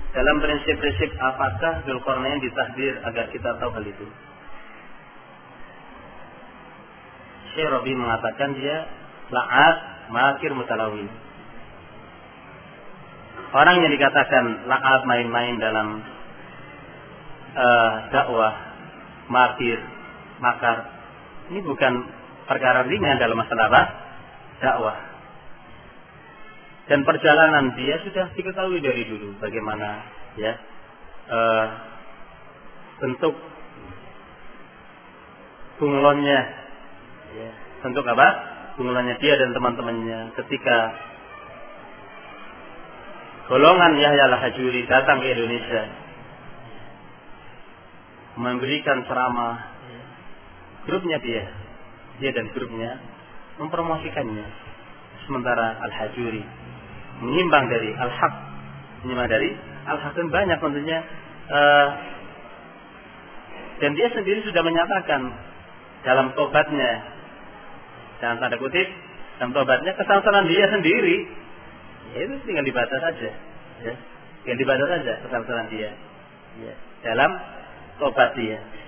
dalam prinsip-prinsip apakah Dzulqarnain ditahdir agar kita tahu hal itu? Syekh Rabi mengatakan dia la'at, makir, mutalawin. Orang yang dikatakan la'at, main-main dalam dakwah, makir, makar, ini bukan perkara ringan dalam masalah apa? Dakwah. Dan perjalanan dia sudah diketahui dari dulu bagaimana ya bentuk bunglonnya, ya, bentuk apa? Bunglonnya dia dan teman-temannya ketika golongan Yahya Al-Hajuri datang ke Indonesia memberikan ceramah, grupnya dia dan grupnya mempromosikannya, sementara Al-Hajuri menyimbang dari Al-Haq, dan banyak tentunya, dan dia sendiri sudah menyatakan dalam tobatnya, dalam tanda kutip, dalam tobatnya kesalahan dia sendiri, ya itu tinggal dibaca saja, ya, tinggal dibaca saja kesalahan dia, ya, dalam tobat dia.